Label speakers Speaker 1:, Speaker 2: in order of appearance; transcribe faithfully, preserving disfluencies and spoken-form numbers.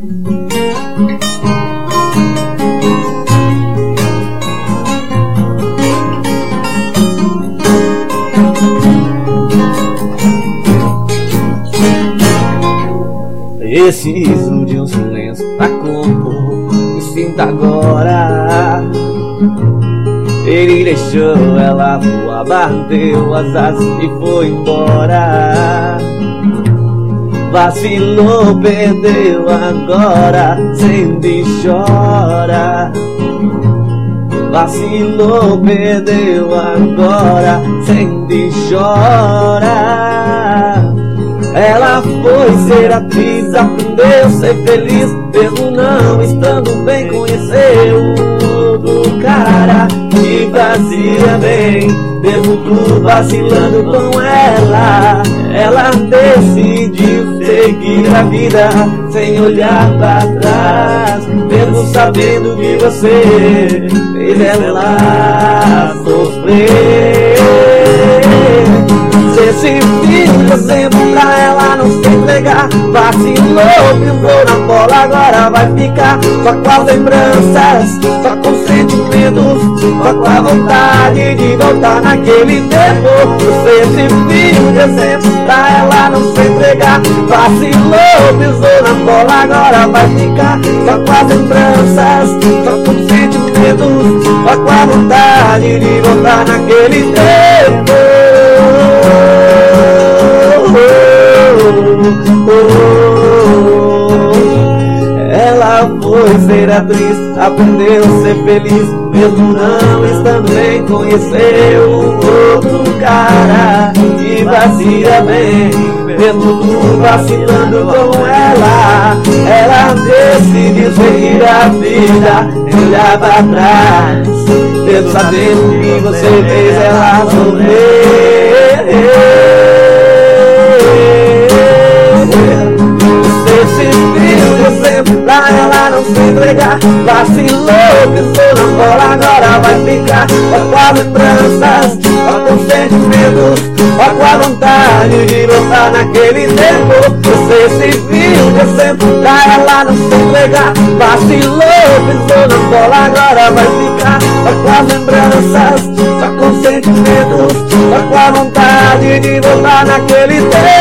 Speaker 1: Preciso de um silêncio pra compor. Me sinto agora. Ele deixou ela voar, bateu as asas e foi embora. Vacilou, perdeu agora, sente e chora. Vacilou, perdeu agora, sente e chora. Ela foi ser atriz, aprendeu a ser feliz, mesmo não estando bem, conheceu um outro cara que fazia bem, mesmo tudo vacilando com ela. Ela decidiu seguir a vida sem olhar pra trás, mesmo sabendo que você fez ela sofrer. Se esse filho sempre pra ela não se entregar, vacilou, pisou na bola, agora vai ficar só com as lembranças, só com sentimentos, só com a vontade de voltar naquele tempo. Se esse filho sempre pra ela não se entregar, vacilou, pisou na bola, agora vai ficar só com as lembranças, só com sentimentos, só com a vontade de voltar naquele tempo. Ela foi ser atriz, aprendeu a ser feliz, mesmo não estando bem, conheceu um outro cara que fazia bem, mesmo tudo vacilando com ela. Ela decidiu seguir a vida, olhar pra trás, mesmo sabendo que você fez ela sofrer. Esse filho sempre pra ela não se entregar, vacilou, pisou na bola, agora vai ficar só com as lembranças, só com sentimentos, só com a vontade de voltar naquele tempo. Esse filho sempre pra ela não se entregar, vacilou, pisou na bola, agora vai ficar só com as lembranças, só com sentimentos, só com a vontade de voltar naquele tempo.